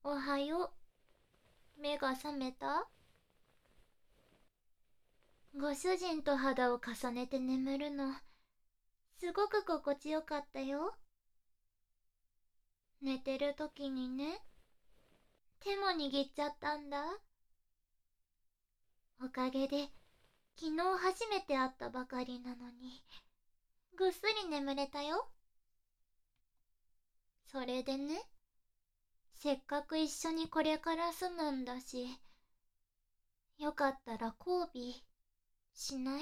おはよう。目が覚めた？ご主人と肌を重ねて眠るの、すごく心地よかったよ。寝てる時にね、手も握っちゃったんだ。おかげで、昨日初めて会ったばかりなのに、ぐっすり眠れたよ。それでね、せっかく一緒にこれから住むんだし、よかったら交尾しない？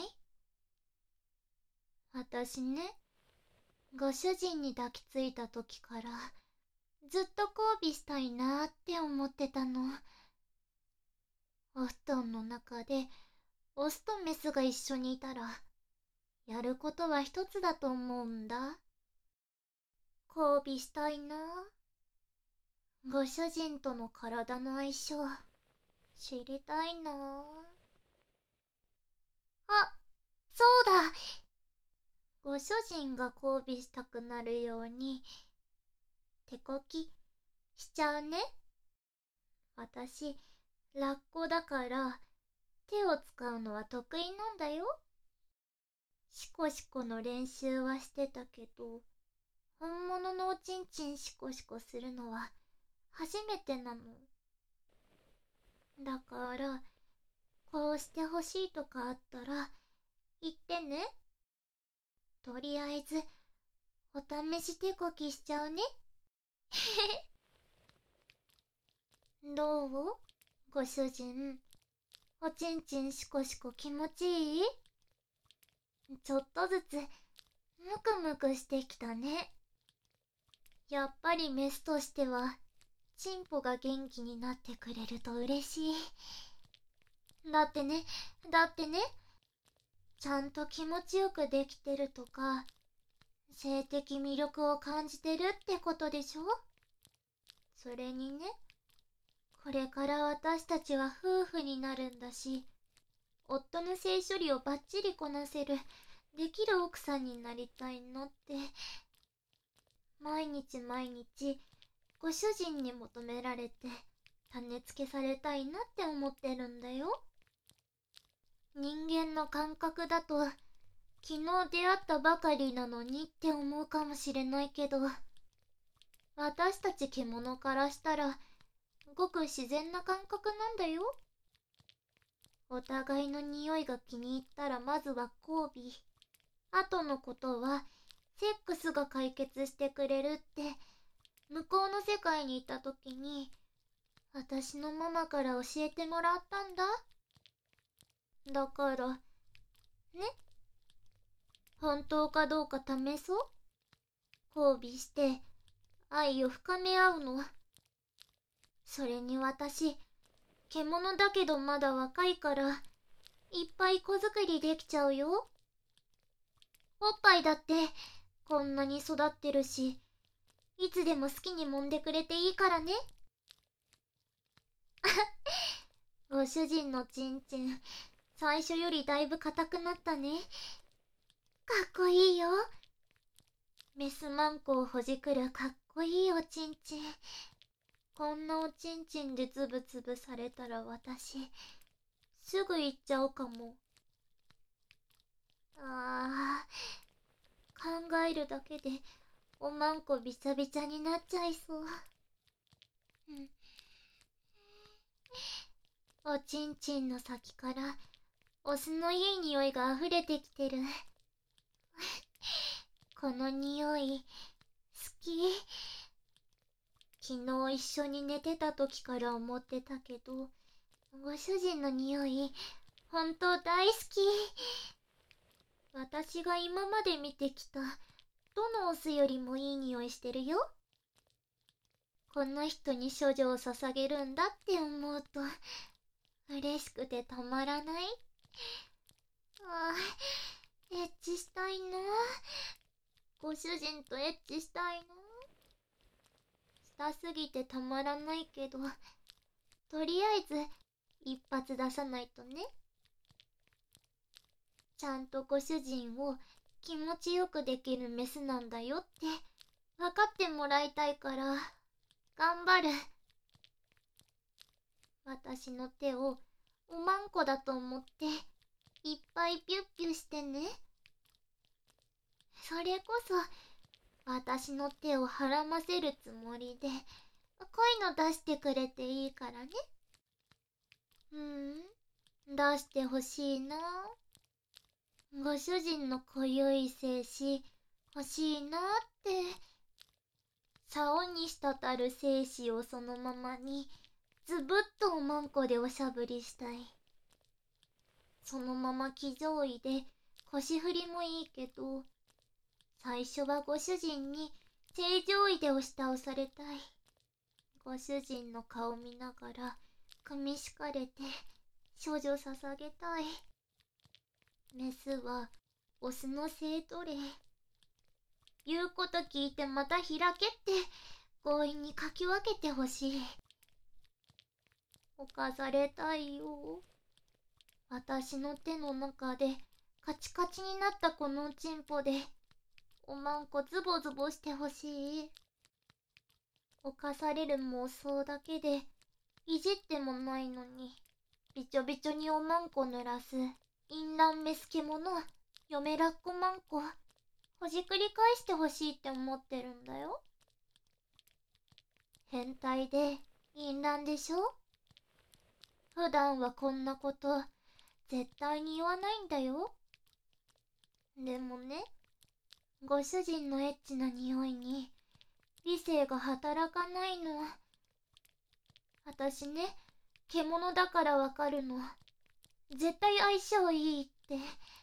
私ね、ご主人に抱きついた時からずっと交尾したいなーって思ってたの。お布団の中でオスとメスが一緒にいたらやることは一つだと思うんだ。交尾したいなー。ご主人との体の相性知りたいなー。あ、そうだ。ご主人が交尾したくなるように手こきしちゃうね。私ラッコだから手を使うのは得意なんだよ。シコシコの練習はしてたけど、本物のおちんちんシコシコするのは初めてなの。だから、こうしてほしいとかあったら言ってね。とりあえず、お試し手こきしちゃうね。どう？ご主人、おちんちんシコシコ気持ちいい？ちょっとずつ、ムクムクしてきたね。やっぱりメスとしては、チンポが元気になってくれると嬉しい。だってね、だってね、ちゃんと気持ちよくできてるとか、性的魅力を感じてるってことでしょ？それにね、これから私たちは夫婦になるんだし、夫の性処理をバッチリこなせる、できる奥さんになりたいのって、毎日毎日、ご主人に求められて、種付けされたいなって思ってるんだよ。人間の感覚だと、昨日出会ったばかりなのにって思うかもしれないけど、私たち獣からしたら、ごく自然な感覚なんだよ。お互いの匂いが気に入ったらまずは交尾。後のことは、セックスが解決してくれるって、向こうの世界にいた時に、私のママから教えてもらったんだ。だから、ね、本当かどうか試そう。交尾して、愛を深め合うの。それに私、獣だけどまだ若いから、いっぱい子作りできちゃうよ。おっぱいだって、こんなに育ってるし、いつでも好きに揉んでくれていいからね。ご主人のちんちん、最初よりだいぶ硬くなったね。かっこいいよ。メスマンコをほじくるかっこいいおちんちん。こんなおちんちんでつぶつぶされたら私、すぐ行っちゃうかも。あ考えるだけでおまんこびちゃびちゃになっちゃいそう。うん、おちんちんの先からお酢のいい匂いが溢れてきてる。この匂い好き。昨日一緒に寝てた時から思ってたけど、ご主人の匂い本当大好き。私が今まで見てきたどのオスよりもいい匂いしてるよ。この人に処女を捧げるんだって思うと嬉しくてたまらない。ああ、エッチしたいな。ご主人とエッチしたいな。したすぎてたまらないけど、とりあえず一発出さないとね。ちゃんとご主人を気持ちよくできるメスなんだよって分かってもらいたいから頑張る。 私の手をおまんこだと思っていっぱいピュッピュしてね。それこそ私の手をはらませるつもりで声の出してくれていいからね。出してほしいな。ご主人の濃ゆい精子欲しいなって。竿に滴る精子をそのままにずぶっとおまんこでおしゃぶりしたい。そのまま騎乗位で腰振りもいいけど、最初はご主人に正常位で押し倒されたい。ご主人の顔見ながら組み敷かれて処女捧げたい。メスはオスの性奴隷。言うこと聞いてまた開けって強引にかき分けてほしい。犯されたいよ。私の手の中でカチカチになったこのチンポでおまんこズボズボしてほしい。犯される妄想だけでいじってもないのにびちょびちょにおまんこ濡らす淫乱メス獣嫁ラッコまんこほじくり返してほしいって思ってるんだよ。変態で淫乱でしょ。普段はこんなこと絶対に言わないんだよ。でもね、ご主人のエッチな匂いに理性が働かないの。私ね、獣だからわかるの。絶対相性いいって。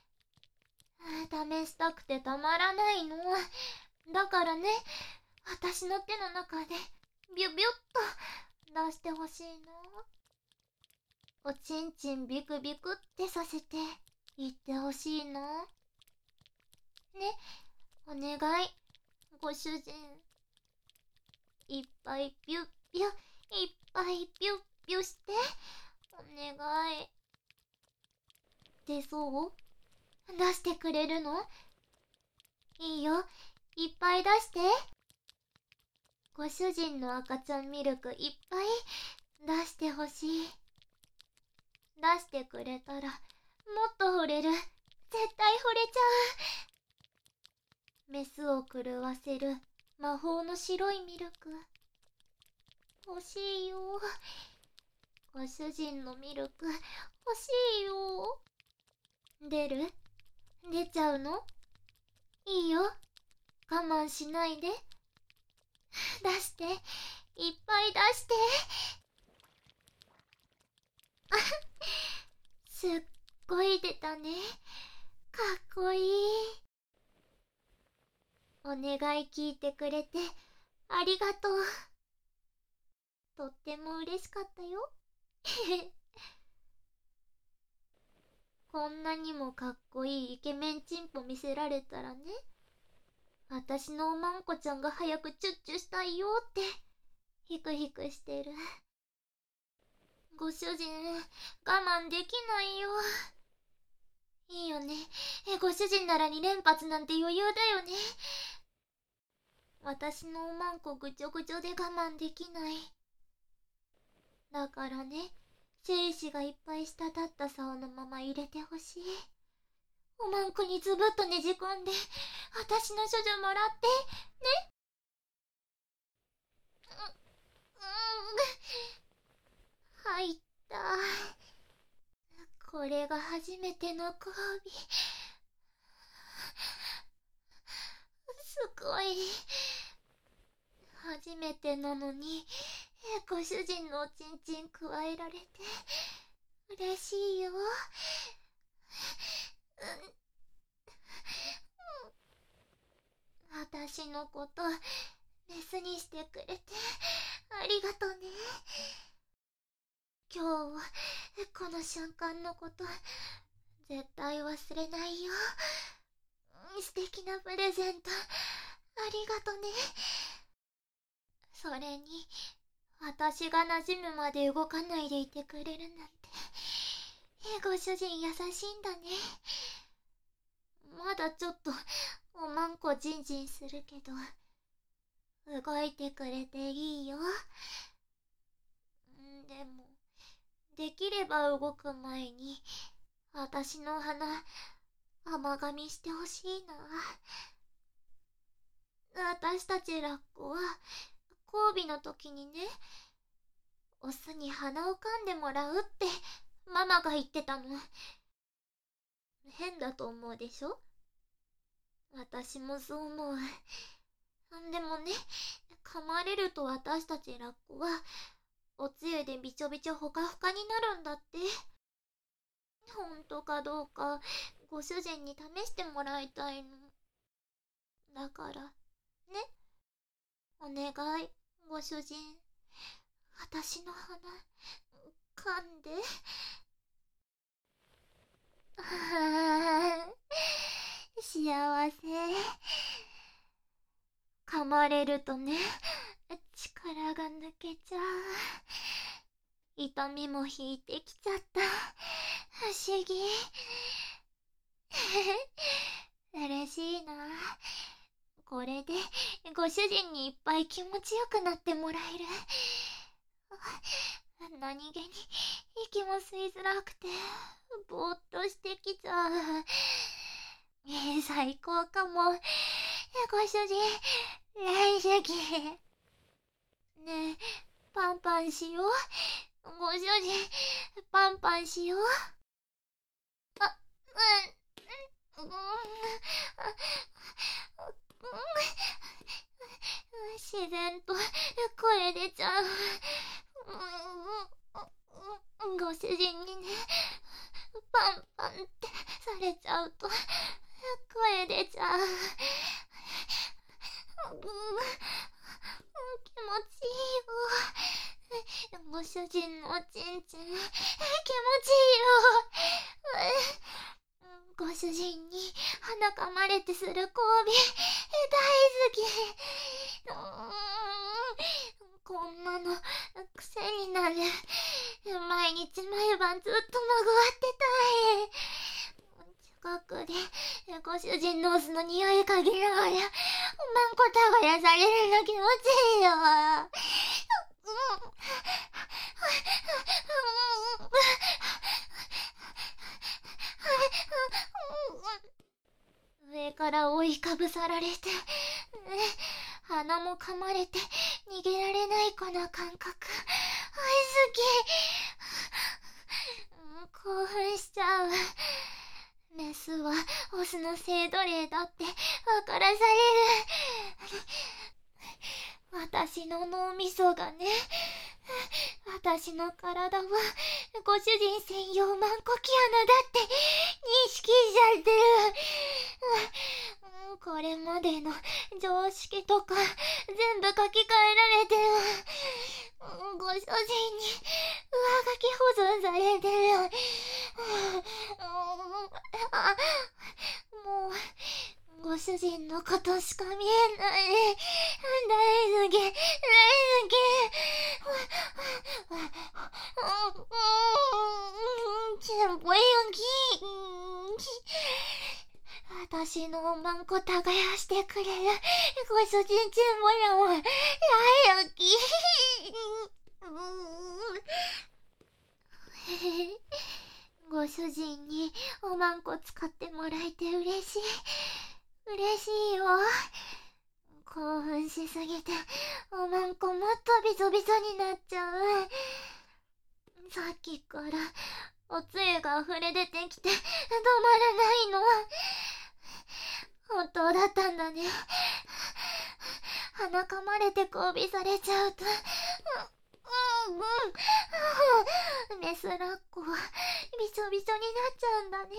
試したくてたまらないの。だからね、私の手の中でビュビュッと出してほしいな。おちんちんビクビクってさせて言ってほしいな。ね、お願い、ご主人。いっぱいピュッピュ、いっぱいピュッピュして、お願い。出そう？出してくれるの？いいよ、いっぱい出して。ご主人の赤ちゃんミルクいっぱい出してほしい。出してくれたらもっと惚れる。絶対惚れちゃう。メスを狂わせる魔法の白いミルク欲しいよ。ご主人のミルク欲しいよ。出る？出ちゃうの？いいよ、我慢しないで。出して、いっぱい出して。すっごい出たね。かっこいい。お願い聞いてくれてありがとう。とっても嬉しかったよ。こんなにもかっこいいイケメンチンポ見せられたらね、私のおまんこちゃんが早くチュッチュしたいよってヒクヒクしてる。ご主人、我慢できないよ。いいよね。ご主人なら2連発なんて余裕だよね。私のおまんこぐちょぐちょで我慢できない。だからね、精子がいっぱい滴った竿のまま入れてほしい。おまんこにズブッとねじ込んで、私の処女もらって、ね。入った。これが初めての交尾。すごい。初めてなのにご主人のおちんちんくわえられて嬉しいよ。私のことメスにしてくれてありがとね。今日この瞬間のこと絶対忘れないよ。素敵なプレゼントありがとね。それに私が馴染むまで動かないでいてくれるなんてご主人優しいんだね。まだちょっとおまんこジンジンするけど動いてくれていいよ。でもできれば動く前に私の鼻甘噛みしてほしいな。私たちラッコは交尾の時にね、オスに鼻を噛んでもらうってママが言ってたの。変だと思うでしょ？私もそう思う。でもね、噛まれると私たちラッコはおつゆでびちょびちょほかほかになるんだって。ほんとかどうかご主人に試してもらいたいの。だからね、お願い、ご主人、私の鼻噛んで。幸せ。噛まれるとね、力が抜けちゃう。痛みも引いてきちゃった。不思議。嬉しいな。これでご主人にいっぱい気持ちよくなってもらえる。何気に息も吸いづらくてぼーっとしてきちゃう。最高かも。ご主人大好き。ねえ、パンパンしよう。ご主人パンパンしよう。自然と声出ちゃう。ご主人にね、パンパンってされちゃうと声出ちゃう。気持ちいいよ。ご主人のおちんちん気持ちいいよ。ご主人に鼻かまれてする交尾大好き。こんなの癖になる。毎日毎晩ずっとまぐわってたい。近くでご主人のオスの匂い嗅ぎながらおまんこ耕されるの気持ちいいよ。上から覆いかぶさられて、鼻も噛まれて逃げられないこの感覚大好き。興奮しちゃう。メスはオスの性奴隷だって分からされる。私の脳みそがね、私の体はご主人専用マンコキ穴だって認識しちゃってる。これまでの常識とか全部書き換えられてる。ご主人に上書き保存されてる。もうご主人のことしか見えない。大好き大好き。真不用き。私のおまんこ耕してくれるご主人ちんもやも大好き。ご主人におまんこ使ってもらえて嬉しい。嬉しいよ。興奮しすぎておまんこもっとビソビソになっちゃう。さっきからおつゆが溢れ出てきて止まらないの。本当だったんだね。鼻かまれて交尾されちゃうとメスラッコはびしょびしょになっちゃうんだね。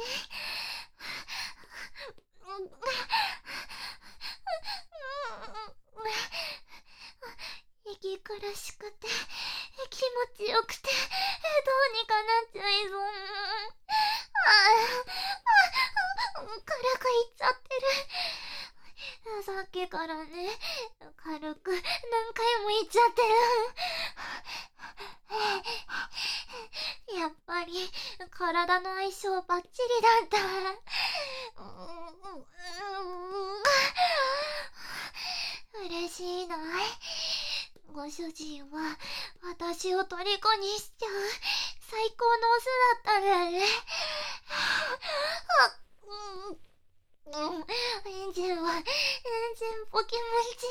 息苦しくて気持ちよくてどうにかなっちゃいそう。軽くいっちゃってる。さっきからね、軽く何回もいっちゃってる。やっぱり体の相性バッチリだった。嬉しいな。ご主人は私を虜にしちゃう。 最高のオスだったんだよね。エンジンポ気持ち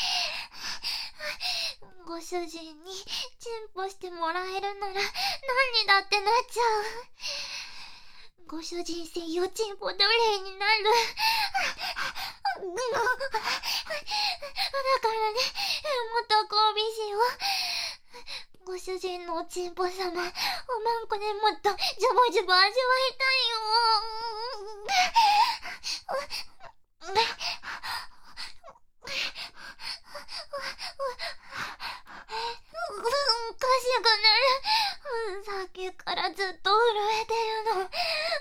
いい。ご主人にチンポしてもらえるなら何にだってなっちゃう。ご主人専用チンポ奴隷になる。だからね、もっと交尾しよう。ご主人のおちんぽ様、おまんこでもっとジョボジョボ味わいたいよ。おかしくなる。さっきからずっと震えてるの。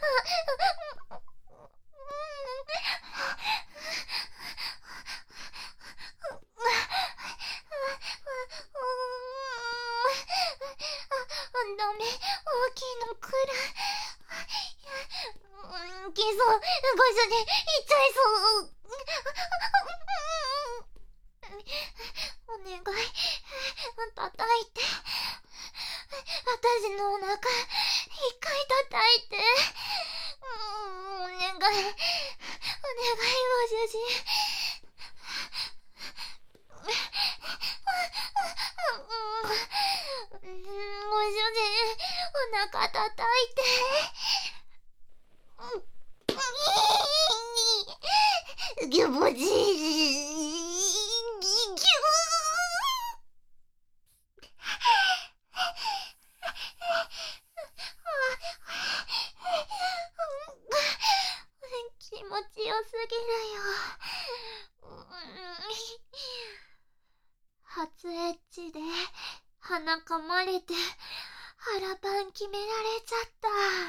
ダメ、大きいの来る。来そう、ご主人、行っちゃいそう。お願い、叩いて。私のお腹、一回叩いて。お願い、ご主人。ご主人、お腹叩いて。ギュボジー。ギュ気持ちよすぎるよ。初エッチで鼻噛まれて腹パン決められちゃった。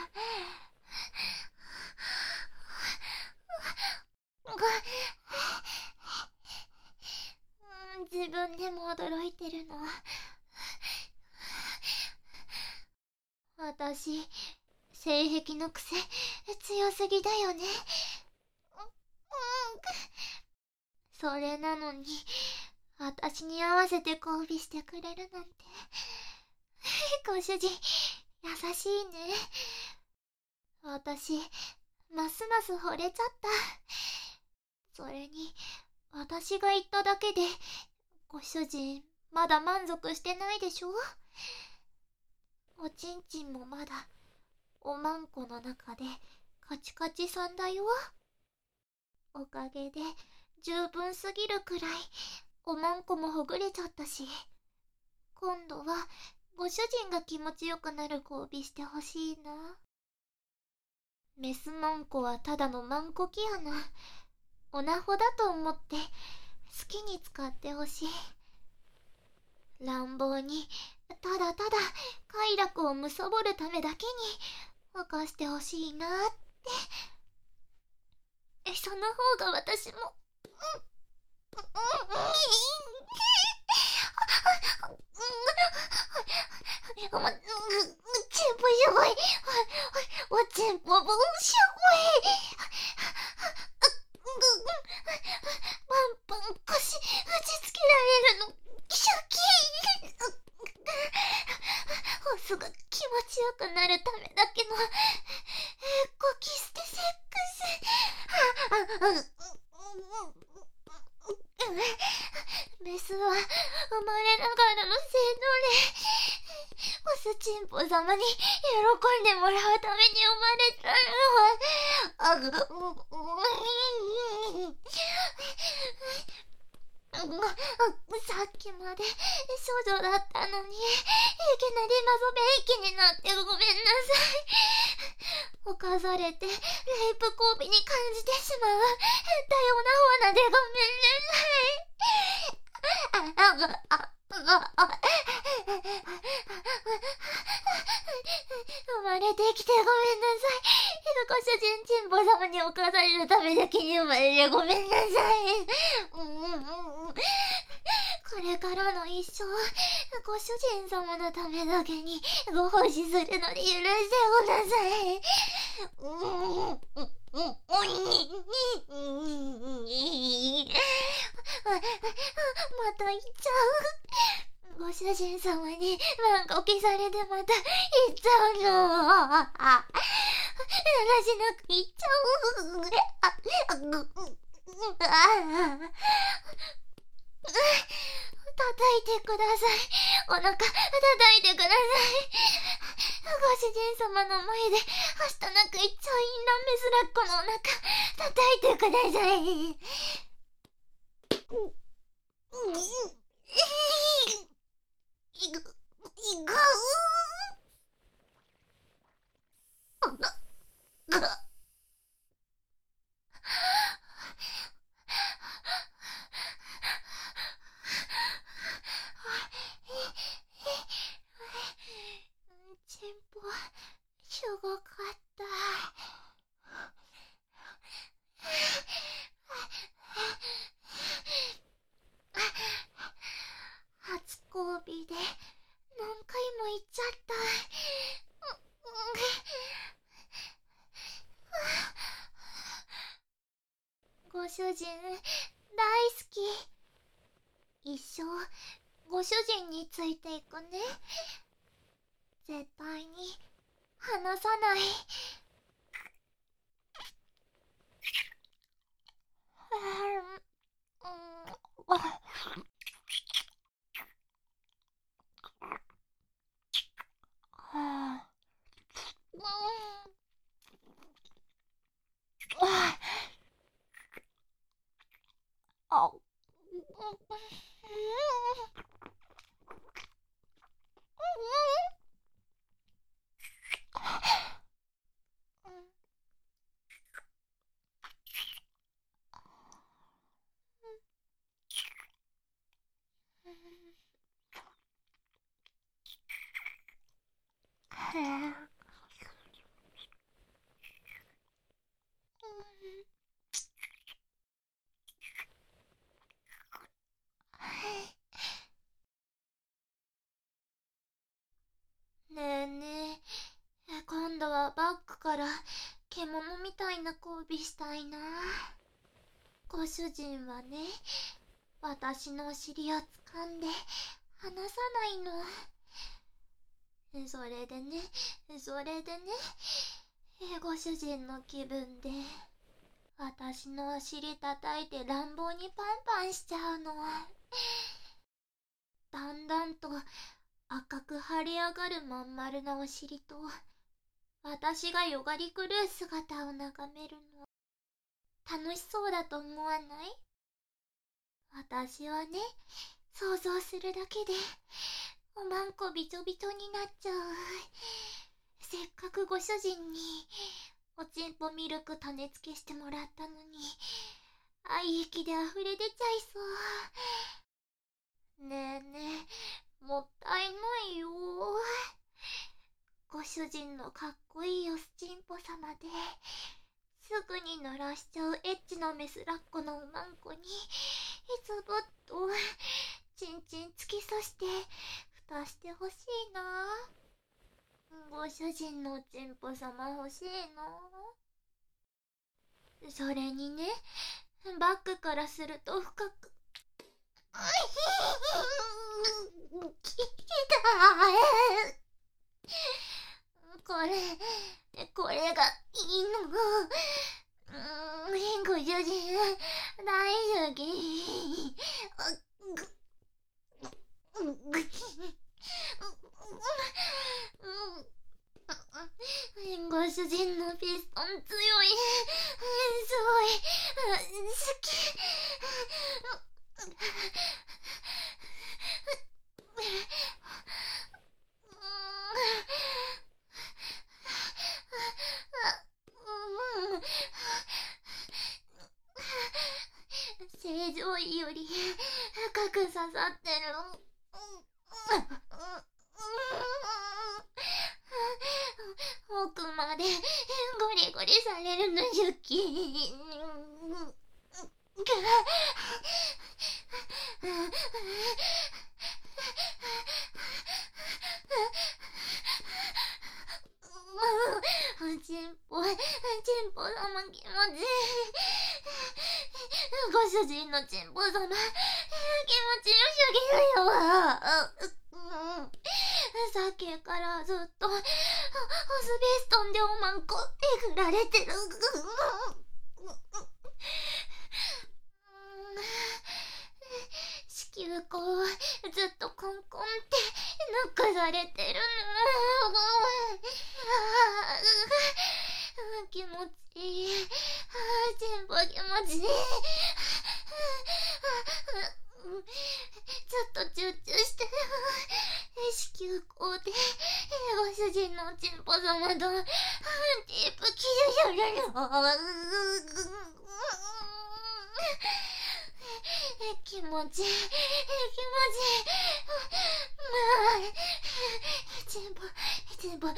自分でも驚いてるの。私、性癖の癖強すぎだよね。それなのに私に合わせて交尾してくれるなんて。ご主人、優しいね。私、ますます惚れちゃった。それに、私が言っただけで、ご主人、まだ満足してないでしょ？おちんちんもまだ、おまんこの中で、カチカチさんだよ。おかげで、十分すぎるくらい、おまんこもほぐれちゃったし、今度は、ご主人が気持ちよくなる交尾してほしいな。メスマンコはただのマンコキやな。オナホだと思って好きに使ってほしい。乱暴にただただ快楽を貪るためだけに犯してほしいなって。その方が私もチンポしょぼい。おちんぽぼんしょぼい。パンパン腰打ちつけられるのシャキー。オスが気持ちよくなるためだけのコキステセックス。メスは生まれながらの性奴隷。オスチンポ様に喜んでもらうために生まれたのは。さっきまで少女だったのにいきなり謎めいきになってごめんなさい。犯されてレイプ交尾に感じてしまう多様な方なでごめんなさい。生まれてきてごめんなさい。ご主人チンポ様に犯されるためだけに生まれてごめんなさい。これからの一生、ご主人様のためだけにご奉仕するので許してください。また言っちゃう。 ご主人様に万こきされてまた行っちゃうの。だらしなく行っちゃう。叩いてください。お腹叩いてください。ご主人様の前ではしたなくいっちゃうインランメスラッコのお腹叩いてください。チンポすごかった。初交尾で何回も言っちゃった。ご主人大好き。一生ご主人についていくね。絶対に離さない。ねえねえ、今度はバックから獣みたいな交尾したいな。ご主人はね、私のお尻を掴んで離さないの。それでね、ご主人の気分で私のお尻叩いて乱暴にパンパンしちゃうの。だんだんと赤く腫れ上がるまん丸なお尻と私がよがり狂う姿を眺めるの楽しそうだと思わない？私はね、想像するだけでおまんこびちょびちょになっちゃう。せっかくご主人におちんぽミルク種付けしてもらったのに愛液で溢れ出ちゃいそう。ねえねえ、もったいないよ。ご主人のかっこいいおちんぽ様ですぐに濡らしちゃうエッチなメスラッコのおまんこにズボッとチンチン突き刺して蓋してほしいな。ご主人のおちんぽ様欲しいな。それにね、バックからすると深くきた。これがいいの。ご主人大好き。ご主人のピストン強い。すごい好き。正常位より深く刺さってる。奥までゴリゴリされるの好き。チンポ様気持ちいい。ご主人のチンポ様気持ちよすぎるよ。さっきからずっとアスベストンでおまんこえぐられてる。子宮口はずっとコンコンってノックされてるの。気持ちいい。全部気持ちいい。ちょっと集中してる。子宮口でご主人のチンポ様とテープ切るよるの。気持ちいい。全部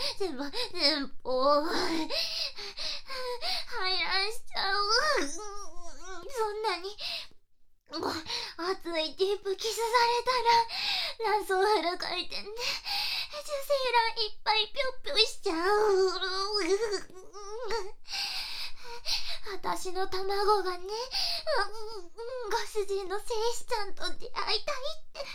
排卵しちゃう。そんなに熱いテープキスされたら卵巣フル回転で受精卵いっぱいぴょっぴょしちゃう。私の卵がね、ご主人の精子ちゃんと出会いたいって言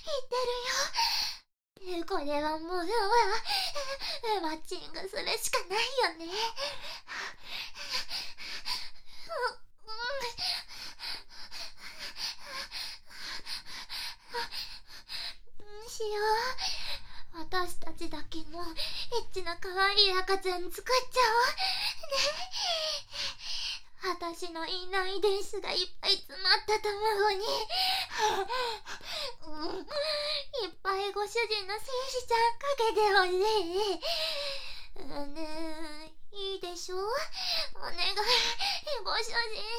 ってるよ。これはもうマッチングするしかないよね。しよう。私たちだけのエッチな可愛い赤ちゃん作っちゃおうね。私のいない遺伝子がいっぱい詰まった卵にいっぱいご主人の精子ちゃんかけてほしい。ねえ、いいでしょ？お願い、ご主人。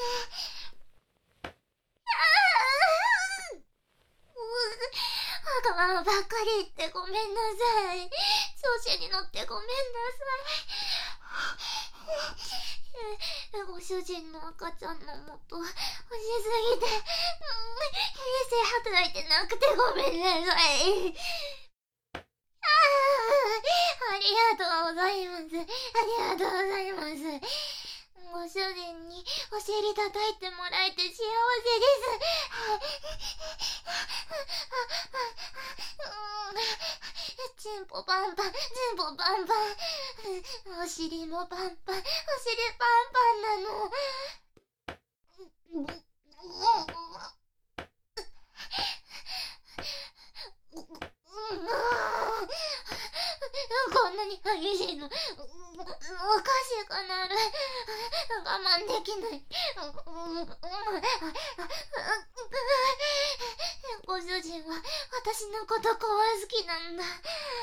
わがままばっかり言ってごめんなさい。調子に乗ってごめんなさい。ご主人の赤ちゃんの元欲しすぎて、平成働いてなくてごめんなさい。ありがとうございます。ありがとうございます。ご主人にお尻叩いてもらえて幸せです。チンポパンパン、チンポパンパン。お尻もパンパン、お尻パンパンなの。こんなに激しいのおかしくなる。我慢できない。ご主人は私のこと好きなんだ。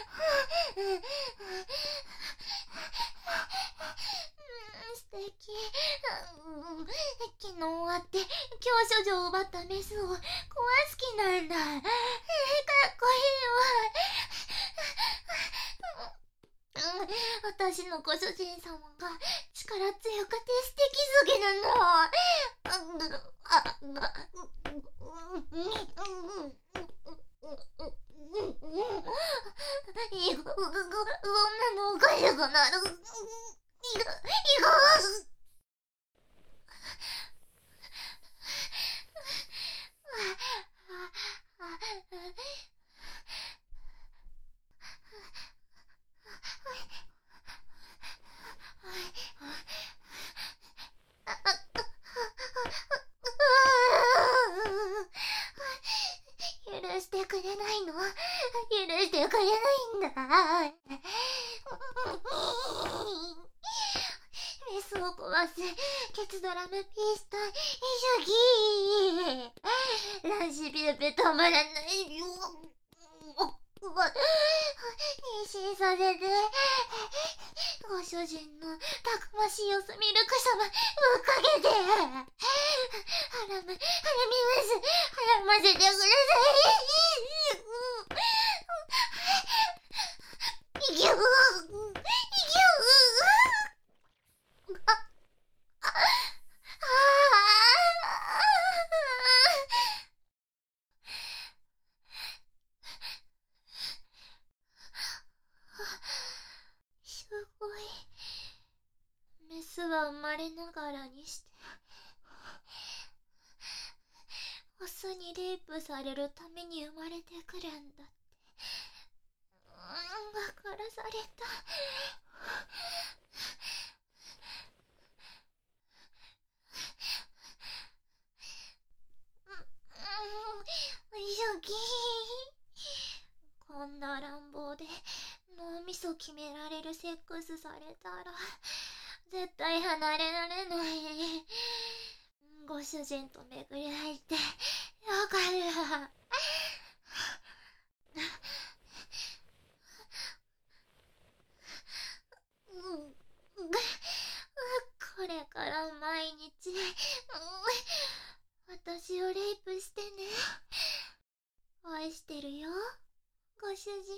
素敵。昨日会って教書所を奪ったメスを好きなんだ。かっこいいわ。私のご主人様が力強くて素敵すぎるの。そんなのおかしくなる。許してくれないの？許してくれないんだ。メスを壊すケツドラムピストル急ぎ。卵子ビュービュー止まらないよ。妊娠させて。ご主人のたくましいオスミルク様ぶっかけて。はらみます。はらませてください。いきゅー。すごい。メスは生まれながらにしてオスにレイプされるために生まれてくるんだって。が殺された。ユキ、こんな乱暴で脳みそ決められるセックスされたら絶対離れられない。ご主人と巡り合えてよかった。これから毎日私をレイプしてね。愛してるよ、ご主人。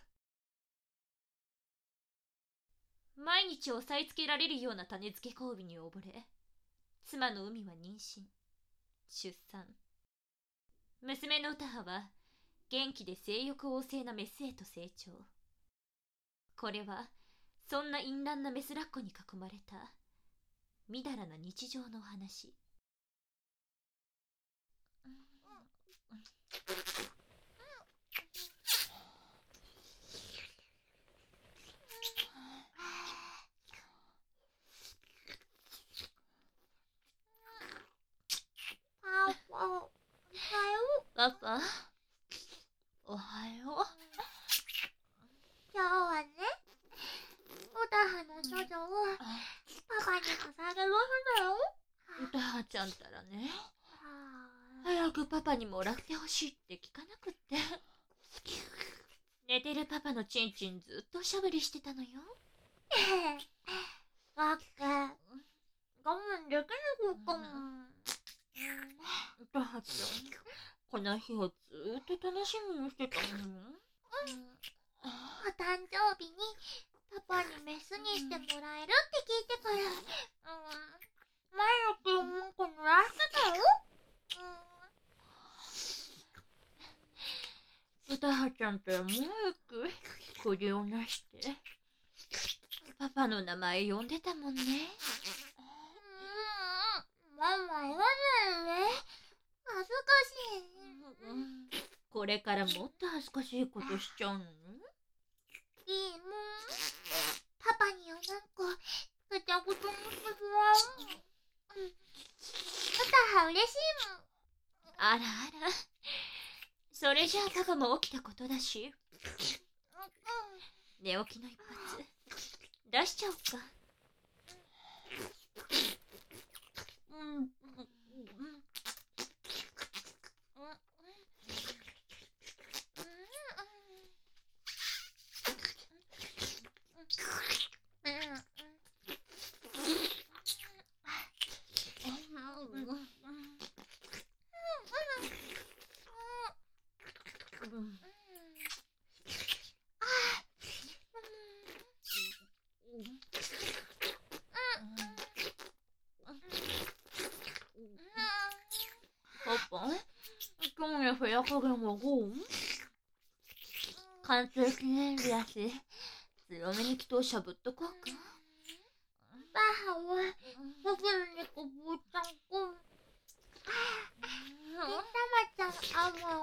毎日押さえつけられるような種付け交尾に溺れ、妻の海は妊娠、出産。娘の歌葉は元気で性欲旺盛なメスへと成長。これはそんな淫乱なメスラッコに囲まれたみだらな日常の話。パパ、おはよう。 今日はね、歌葉の処女をパパに捧げる日だよ。 歌葉ちゃんたらね、早くパパにもらってほしいって聞かなくって。寝てるパパのチンチンずっとおしゃぶりしてたのよ。 だって我慢できなかったもん。 歌葉ちゃん、この日をずっと楽しみにしてたのよ。 お誕生日にパパにメスにしてもらえるって聞いてから、毎日文句濡らしてたよ。 歌葉ちゃんとはもうよく首をなしてパパの名前呼んでたもんね。 ママ言わないよね。恥ずかしい。 これからもっと恥ずかしいことしちゃうの？ いいもん。パパにはなんかぐちゃぐちゃにするわ。歌は嬉しいもん。 あらあら、それじゃあパパも起きたことだし、寝起きの一発出しちゃおうか。パパ、今夜部屋加減はどう？完成記念日だし、強めに祈祷しゃぶっとこうか。 母はすぐにこぼっちゃんこ。たまちゃんあま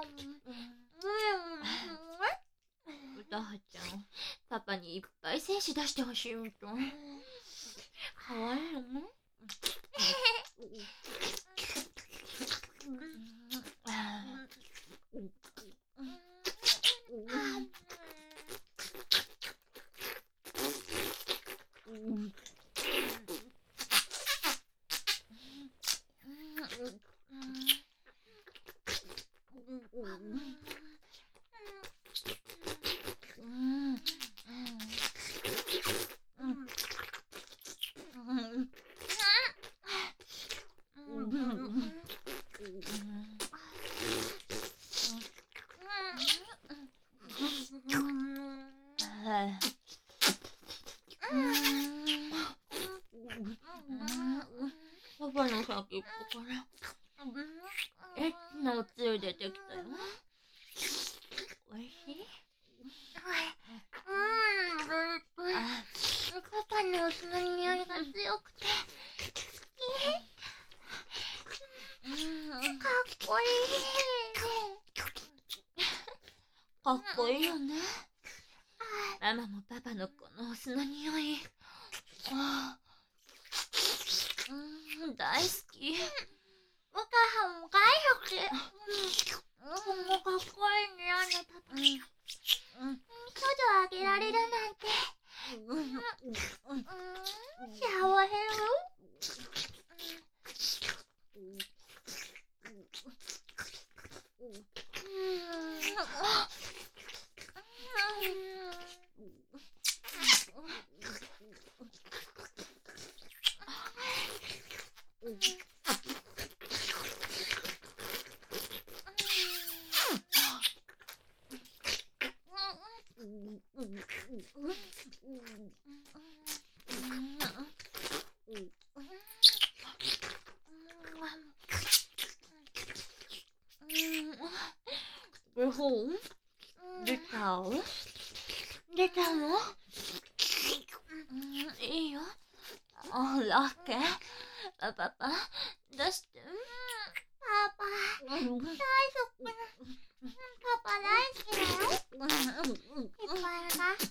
歌葉ちゃん、パパにいっぱい精子出してほしいみたい。かわいいよね。パパの先っぽからエッチなおつゆ出てきたよ。おいしい？ パパの薄の匂いが強くて好き。かっこいい。 こいいよね。ママもパパのこのお酢の匂い。大好き。 お母さんも大好き。もうかっこいいね、あなたパパ。処女あげられるなんて。幸せよ。 出たの？いいよ。ラッケー。パパ、出して。 パパ、大好き。パパ大好きだよ。いっぱい出して。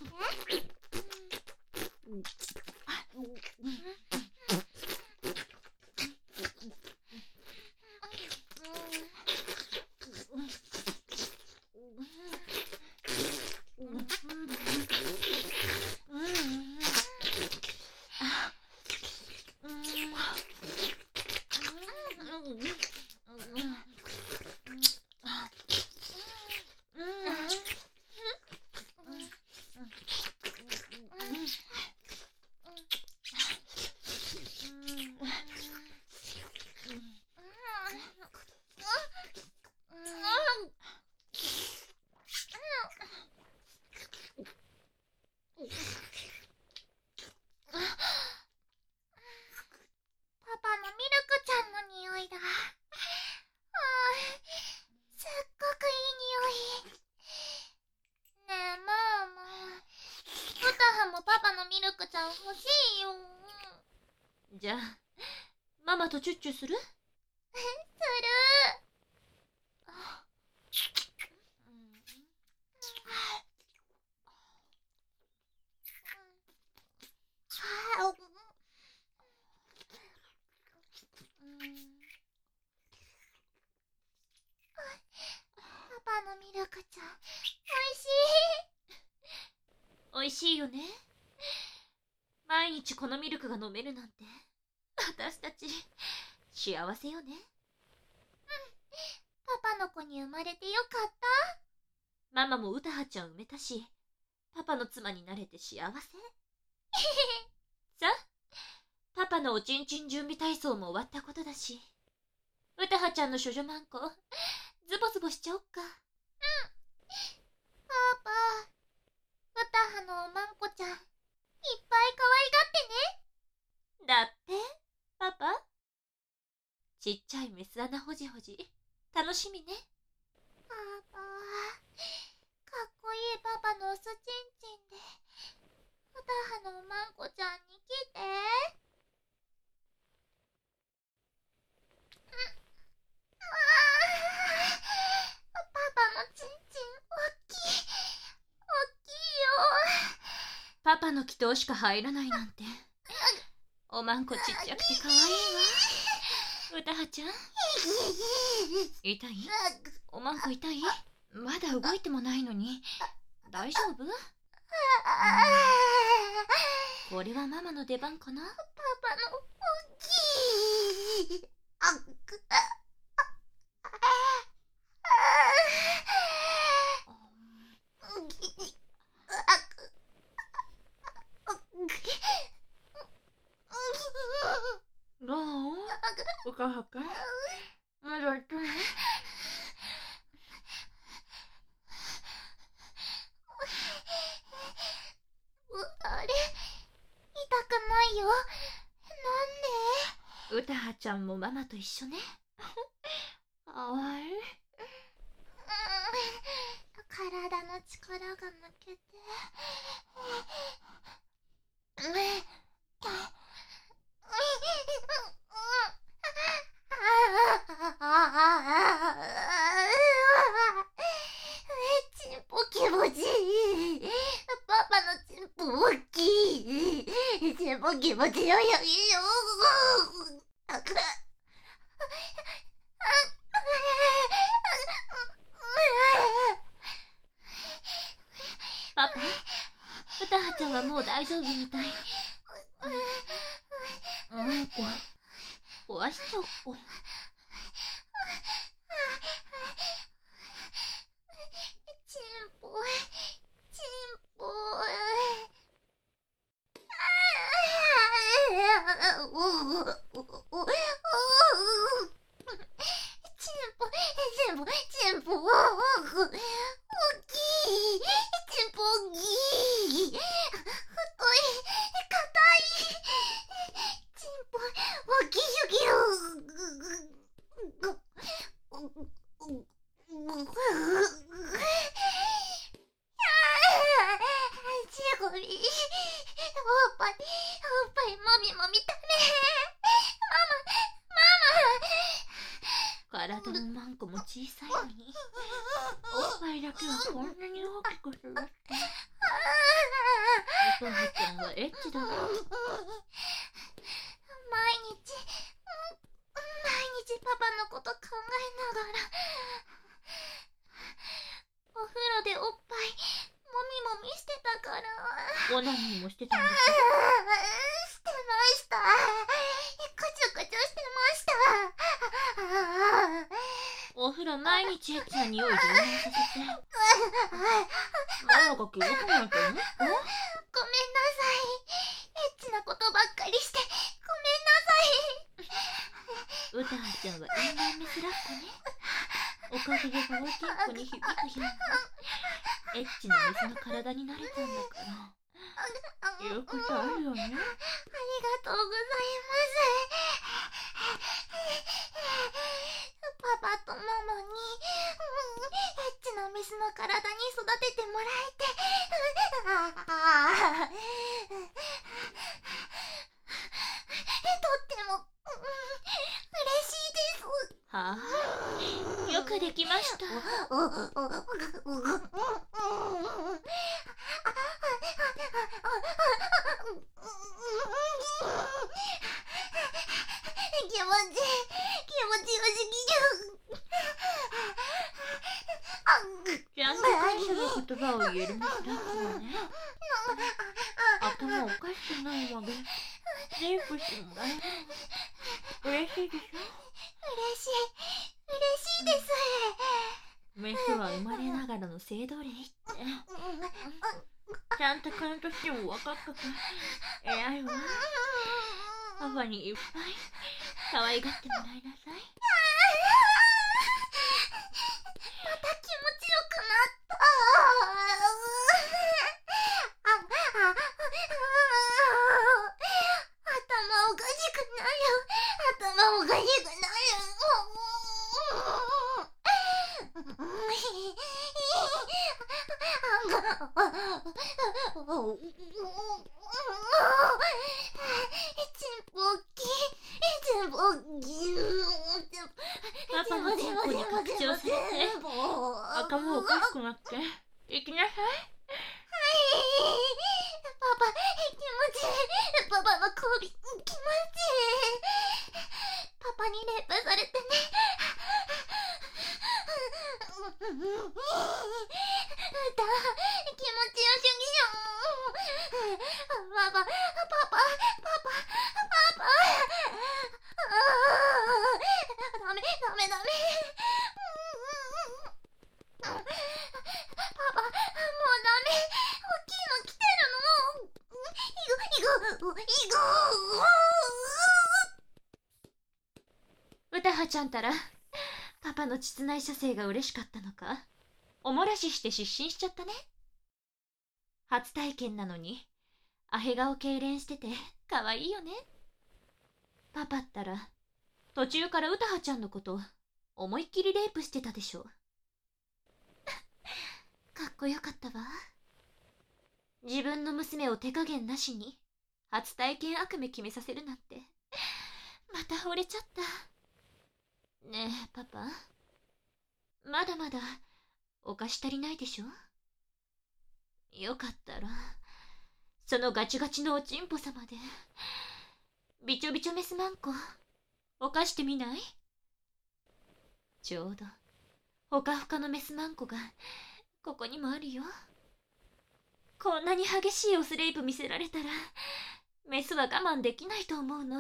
じゃあ、ママとチュッチュする？ する。パパのミルクちゃん、おいしい。 おいしいよね。毎日このミルクが飲めるなんて、私たち幸せよね。 パパの子に生まれてよかった。 ママも歌葉ちゃん産めたし、パパの妻になれて幸せ。さあ、パパのおちんちん準備体操も終わったことだし、歌葉ちゃんの処女マンコズボズボしちゃおっか。 パパ、歌葉のおまんこちゃん、いっぱい可愛がってね。 だってパパ、ちっちゃいメス穴ほじほじ楽しみね。 パパ、かっこいいパパのおすちんちんで歌葉のおまんこちゃんに来て。パパのちんちんおっきい、おっきいよ。 パパの祈祷しか入らないなんて、おまんこちっちゃくて可愛いわ。歌葉ちゃん、痛い？おまんこ痛い？まだ動いてもないのに大丈夫？これはママの出番かな？ パパのおっきい。 どう？おかはか？まだ痛い？ あれ、痛くないよ。なんで？ 歌葉ちゃんもママと一緒ね。あわい。 体の力が抜けて。ちんぽ気分。 大きい。でも気持ちよいよ。 パパ、歌葉ちゃんはもう大丈夫みたい。壊しちゃおっこ。 チンポ、チンポ。チンポ、大きい。チンポ大きい。太い、硬い。チンポ、大きすぎる。チゴリ、おっぱい、もみもみだね。 体もマンコも小さいのに、おっぱいだけはこんなに大きくするって。歌葉ちゃんはエッチだな。 毎日パパのこと考えながら、お風呂でおっぱいもみもみしてたから。 オナニーもしてたんでししてました。くちゅくちゅしてました。 ょ。お風呂毎日エッチな匂いで充満させて。ママが気づかないとね。 ごめんなさい。エッチなことばっかりして、ごめんなさい。 歌葉ちゃんはインナーメスラッコね。おかげでバオキンコに響くようなエッチなメスの体になれたんだから。言うことあるよね。 ありがとうございます。パパとママに、エッチなメスの体に育ててもらえて、とっても、嬉しいです。 はあ、よくできました。 気持ちよすぎる。 ちゃんと感謝の言葉を言えるメスラッコはね、頭おかしくないまでレイプしてもらえるの嬉しいでしょ。 嬉しいです。 メスは生まれながらの性奴隷って。ちゃんとこの年も分かったから偉いわ。パパにいっぱい可愛がってもらいなさい。 また気持ちよくなった。頭おかしくなる。頭おかしくなる。チンポ大きい。チンポ大きい。 パパのチンコに拡張されて頭おかしくなって行きなさい。 パパ、気持ちいい。パパの首、気持ちいい。パパにレイプされてね。歌、気持ちよすぎる。パパ、ダメ。パパ、もうダメ。大きいの来てるの。いぐ。 歌葉ちゃんたらパパの膣内射精が嬉しかったのか、おもらしして失神しちゃったね。初体験なのにアヘ顔痙攣してて可愛いよね。パパったら途中から歌葉ちゃんのこと思いっきりレイプしてたでしょ。かっこよかったわ。自分の娘を手加減なしに初体験悪夢決めさせるなんて、また惚れちゃった。ねえパパ、まだまだお菓子足りないでしょ。よかったらそのガチガチのおちんぽ様で。びちょびちょメスマンコ、犯してみない？ちょうど、ほかふかのメスマンコが、ここにもあるよ。こんなに激しいオスレイプ見せられたら、メスは我慢できないと思うの。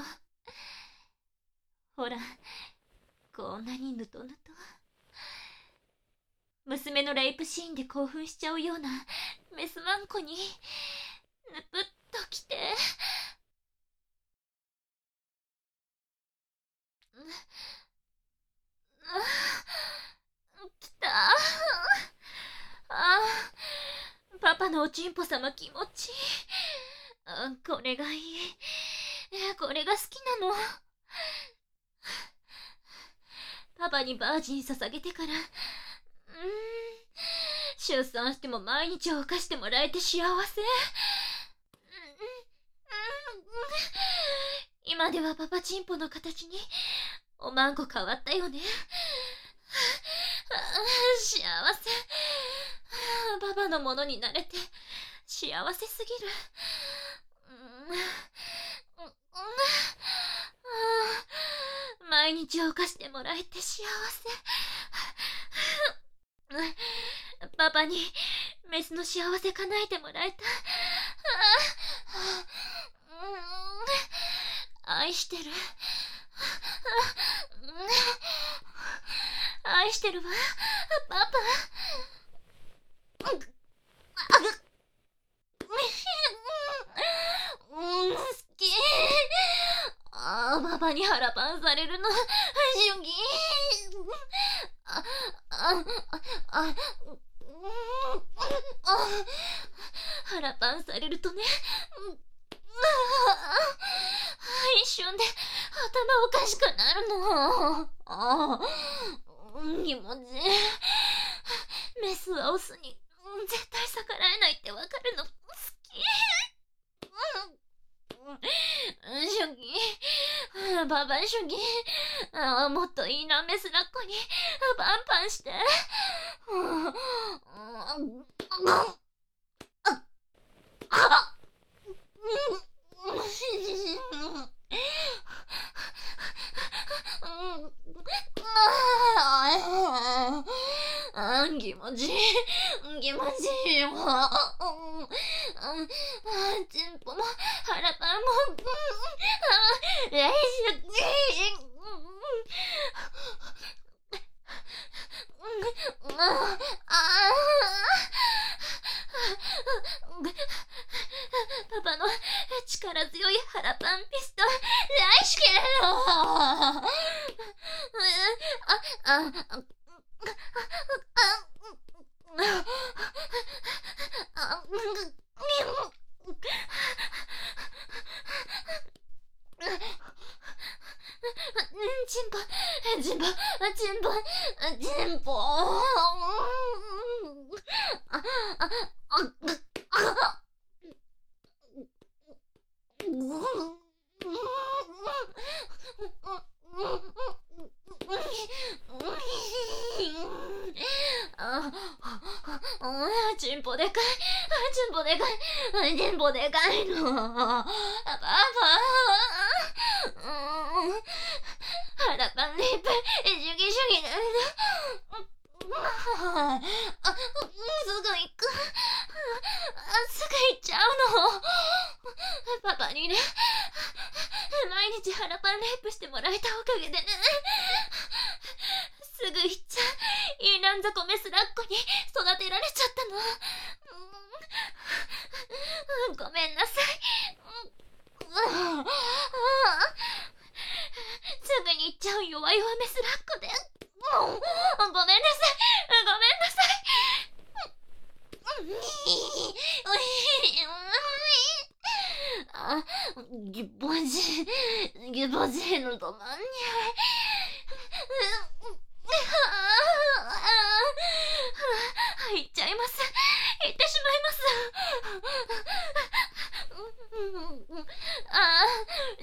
ほら、こんなにぬとぬと。娘のレイプシーンで興奮しちゃうようなメスマンコに、ぬぷっときて。きた。パパのおちんぽ様気持ちいい。これがいい。これが好きなの。パパにバージン捧げてから、出産しても毎日を犯してもらえて幸せ。今ではパパチンポの形におまんこ変わったよね。幸せ。パパのものになれて幸せすぎる。毎日を犯してもらえて幸せ。パパにメスの幸せ叶えてもらえた。愛してる。愛してるわ、パパ。好き。パパに腹パンされるの、シュギ腹パンされるとね、一瞬で頭おかしくなるの。気持ちいい。メスはオスに絶対逆らえないってわかるの好き。シュギパパシュギもっといいなメスラッコにパンパンして。気持ちいい。気持ちいいわ。チンポも腹パンも来週パパの力強い腹パンピスト大好きだよ。チンポチンポチンポチンポ。チンポでかい。チンポでかい。チンポでかいの。パパ。腹パンレイプ、シュギシュギなんだ。すぐ行く。すぐ行っちゃうの。パパにね、毎日腹パンレイプしてもらえたおかげでね。すぐ行っちゃう。イーランザコメスラッコに育てられちゃったの。ごめんなさい。すぐに行っちゃう弱々メスラッコで。ごめんなさい。ごめんなさい。ギボジのどまんに行っちゃいます。行ってしまいます。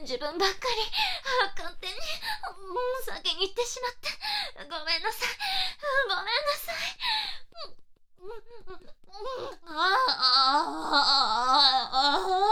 自分ばっかり勝手に先に行ってしまってごめんなさい。ごめんなさい。ああ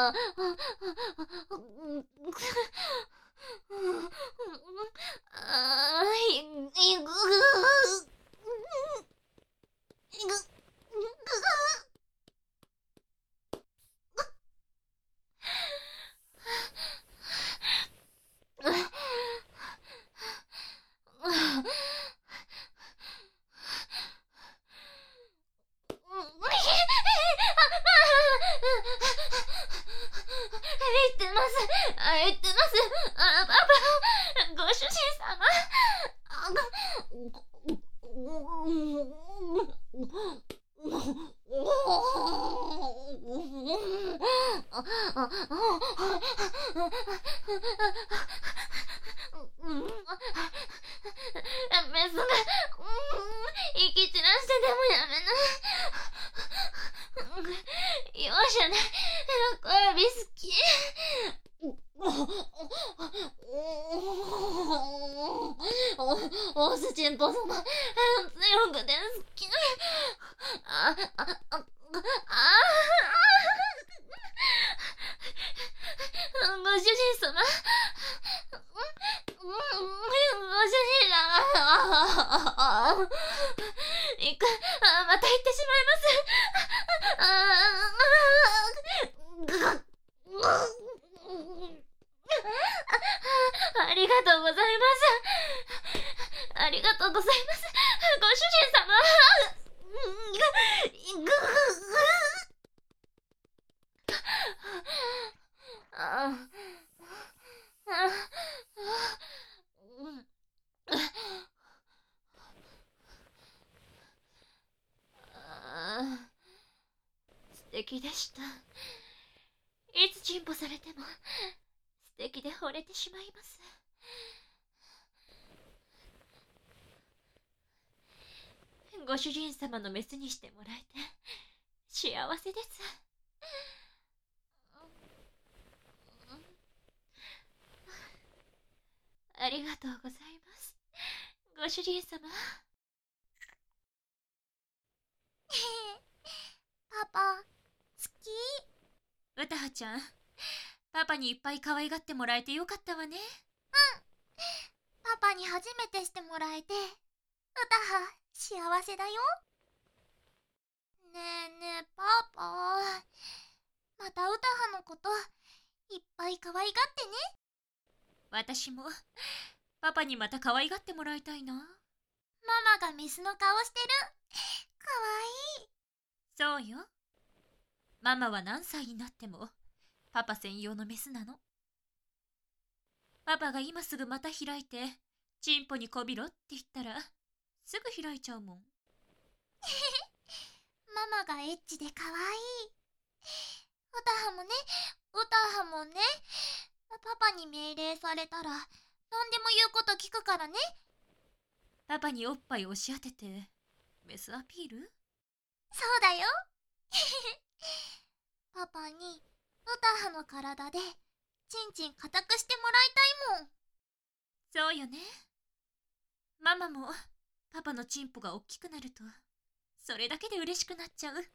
言ってます。パパ、ご主人様。メスが息散らしてでもやめない。容赦ない。小指好き。オスチンポ様、強くて好き。ご主人様。ご主人様。また行ってしまいます。ありがとうございます。ありがとうございます。ご主人様。素敵でした。いつ進歩されても素敵で惚れてしまいます。ご主人様のメスにしてもらえて幸せです。ありがとうございます、ご主人様。パパ、好き？ 歌葉ちゃん、パパにいっぱい可愛がってもらえてよかったわね。 パパに初めてしてもらえて、歌葉、幸せだよ。ねえねえ、パパ。また歌葉のこと、いっぱい可愛がってね。 私も、パパにまた可愛がってもらいたいな。ママがメスの顔してる。かわいい。 そうよ。ママは何歳になっても、パパ専用のメスなの。パパが今すぐまた開いて、チンポにこびろって言ったら、すぐ開いちゃうもん。 ママがエッチでかわいい。歌葉もね、歌葉もね。パパに命令されたら、何でも言うこと聞くからね。 パパにおっぱい押し当てて、メスアピール？ そうだよ。パパに歌葉の体でチンチン固くしてもらいたいもん。 そうよね。ママもパパのチンポが大きくなるとそれだけで嬉しくなっちゃう。うん。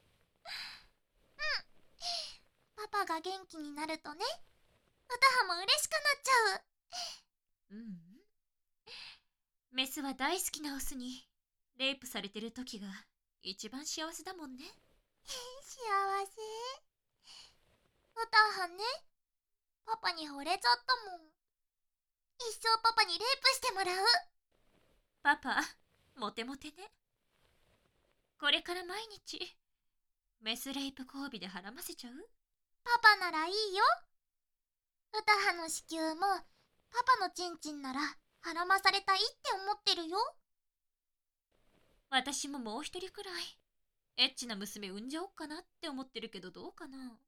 パパが元気になるとね、歌葉も嬉しくなっちゃう。 メスは大好きなオスにレイプされてる時が一番幸せだもんね。 幸せ。歌葉ね、パパに惚れちゃったもん。一生パパにレイプしてもらう。 パパ、モテモテね。これから毎日メスレイプ交尾で孕ませちゃう？ パパならいいよ。歌葉の子宮もパパのチンチンなら孕まされたいって思ってるよ。 私ももう一人くらいエッチな娘産んじゃおっかなって思ってるけど、どうかな。 歌葉も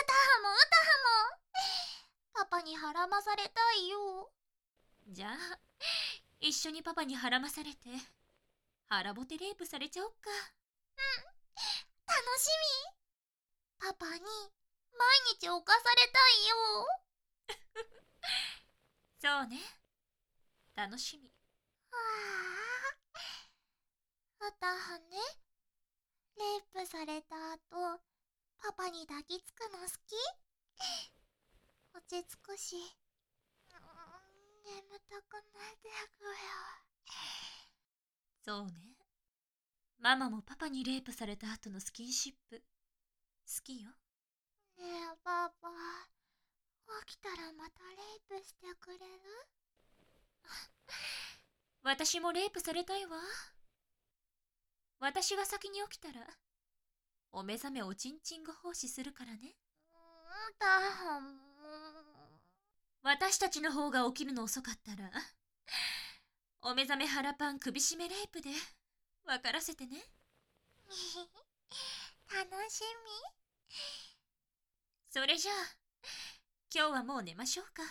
パパに孕まされたいよ。 じゃあ一緒にパパに孕まされて腹ぼてレイプされちゃおっか。 楽しみ。パパに毎日犯されたいよ。 そうね、楽しみ。 歌葉ね、レイプされた後パパに抱きつくの好き？ ち少し眠たくなってくる。 そうね。ママもパパにレイプされた後のスキンシップ好きよ。 ねえパパ、起きたらまたレイプしてくれる？ 私もレイプされたいわ。私が先に起きたらお目覚めおちんちんが奉仕するからね。私たちの方が起きるの遅かったらお目覚め腹パン首絞めレイプで分からせてね。 楽しみ。 それじゃあ今日はもう寝ましょうか。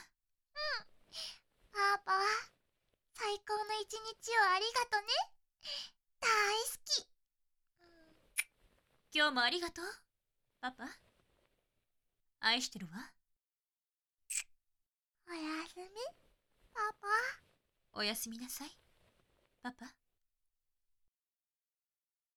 パパ、最高の一日をありがとね。大好き。 今日もありがとうパパ。愛してるわ。 おやすみパパ。 おやすみなさいパパ。